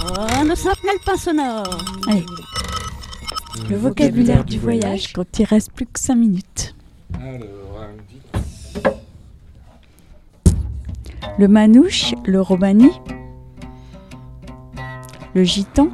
On ne s'appelle pas sonore. Allez. Le vocabulaire du voyage quand il reste plus que 5 minutes. Alors, vite. Le manouche, le romani, le gitan,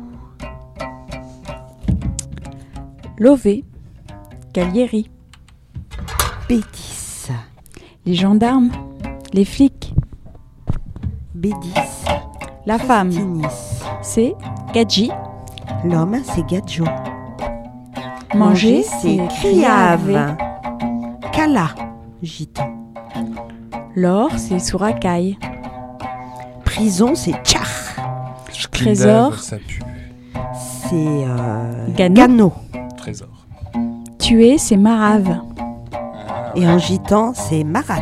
l'ové, Cagliari, Bédis, les gendarmes, les flics, Bédis, la femme, Tinis. c'est gadji, L'homme, c'est Gadjo. manger, c'est Criave. Kala, gitan. l'or, c'est sourakai, Prison, c'est Tchar. Trésor. Ça pue. C'est Gano. Gano. Trésor. tuer, c'est marave, Et un gitan, c'est Marat.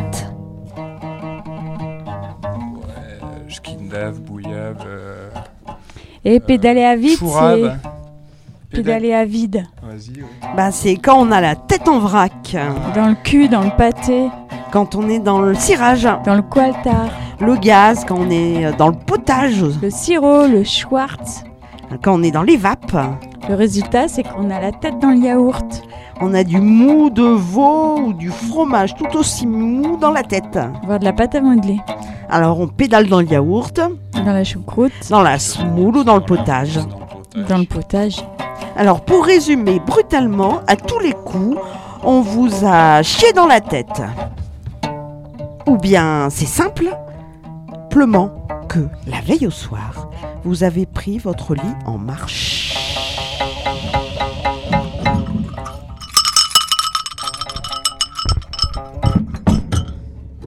Ouais, Schkindave, Bouillave, et pédaler à vide, Chourave. c'est pédaler à vide, Vas-y, ouais. Bah, c'est quand on a la tête en vrac. dans le cul, dans le pâté, Quand on est dans le cirage. dans le coaltar, Le gaz, quand on est dans le potage. le sirop, le schwartz. Quand on est dans les vapes. Le résultat, c'est qu'on a la tête dans le yaourt, On a du mou de veau ou du fromage tout aussi mou dans la tête. voire de la pâte à modeler, Alors on pédale dans le yaourt, dans la choucroute, dans la semoule ou dans le potage. Dans le potage. dans le potage. Alors pour résumer brutalement, à tous les coups, on vous a chié dans la tête. Ou bien c'est simplement que la veille au soir, vous avez pris votre lit en marche.